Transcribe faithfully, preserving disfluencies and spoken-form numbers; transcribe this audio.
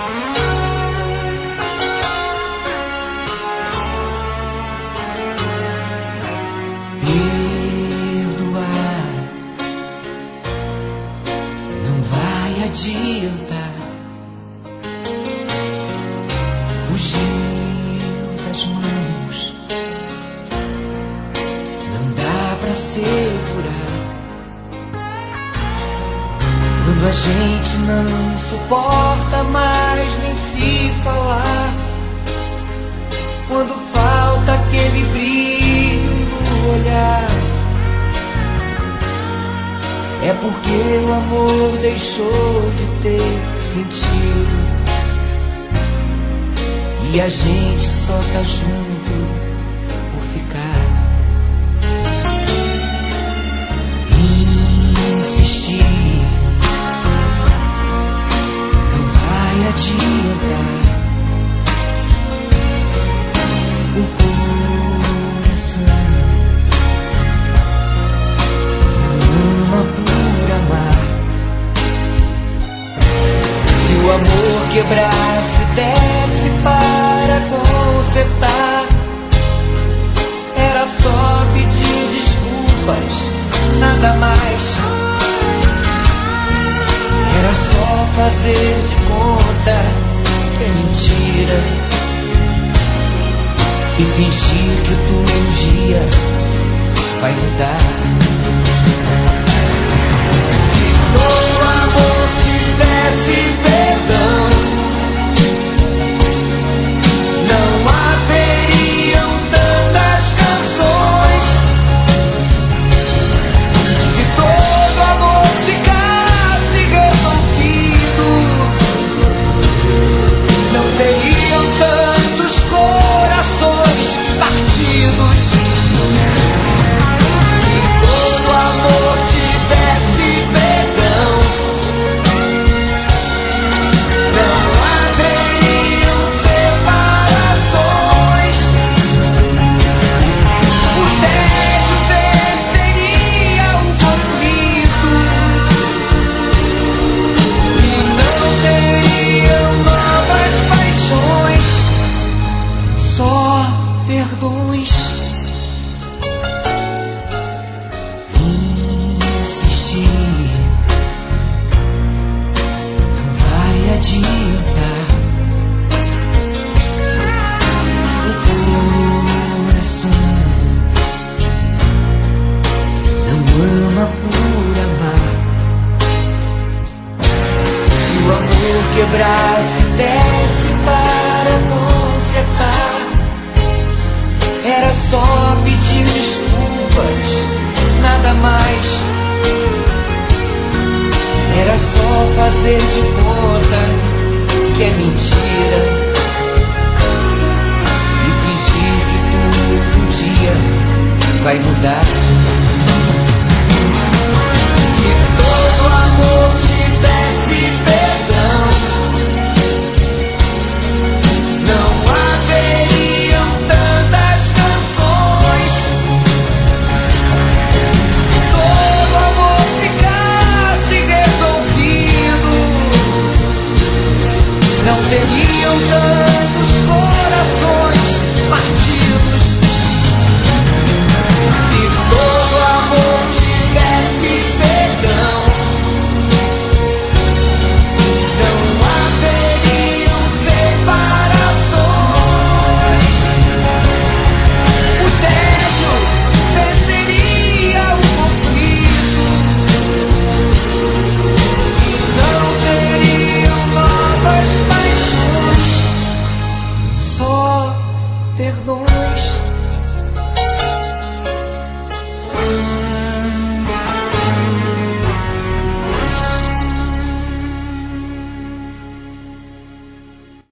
Perdoar não vai adiantar. Fugiu das mãos, não dá pra segurar. Quando a gente não suporta mais nem se falar, quando falta aquele brilho no olhar, é porque o amor deixou de ter sentido e a gente só tá junto por ficar. Insistir não vai adiantar. O coração não ama por amar. Se o amor quebrasse, desce para consertar. Era só pedir desculpas, nada mais. Era só fazer de conta que é mentira e fingir que tudo um dia vai mudar. Se todo amor tivesse perdão, não haveriam tantas canções. Se todo amor ficasse resolvido, não teriam tantos corações partidos. Se todo amor tivesse perdão, não haveriam separações. O tédio venceria o conflito e não teriam novas paixões, só perdões. Insistir não vai adiantar. O coração não ama por amar. Se o amor quebrasse, desce para consertar. Era só pedir desculpas, nada mais. Era só fazer de conta que é mentira e fingir que tudo um dia vai mudar. Se todo amor tivesse perdão, não haveriam tantas canções. Se todo amor ficasse resolvido, não teriam tantos corações partidos. Se